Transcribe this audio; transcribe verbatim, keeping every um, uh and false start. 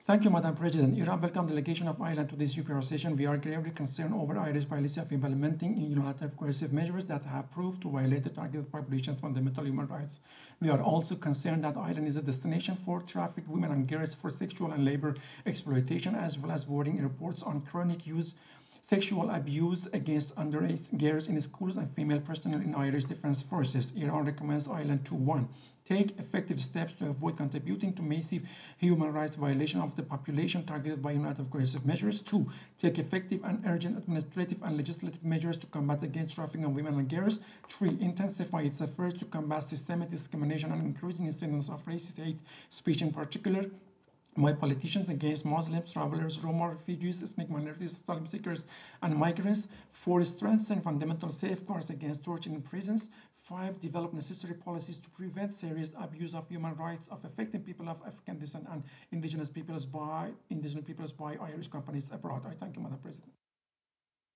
Thank you, Madam President. Iran welcome delegation of Ireland to this U P R session. We are gravely concerned over Irish policy of implementing unilateral coercive measures that have proved to violate the targeted population's fundamental human rights. We are also concerned that Ireland is a destination for trafficked women and girls for sexual and labor exploitation, as well as worrying reports on chronic use sexual abuse against underage girls in schools and female personnel in Irish Defence Forces. Iran recommends Ireland to one Take effective steps to avoid contributing to massive human rights violation of the population targeted by unilateral coercive measures. Two, take effective and urgent administrative and legislative measures to combat against trafficking of women and girls. Three, intensify its efforts to combat systemic discrimination and increasing incidents of racist hate speech, in particular by politicians against Muslims, travelers, Roma refugees, ethnic minorities, asylum seekers, and migrants. Four, strengthen fundamental safeguards against torture in prisons. Five, develop necessary policies to prevent serious abuse of human rights of affecting people of African descent and indigenous peoples by indigenous peoples by Irish companies abroad. I thank you, Madam President.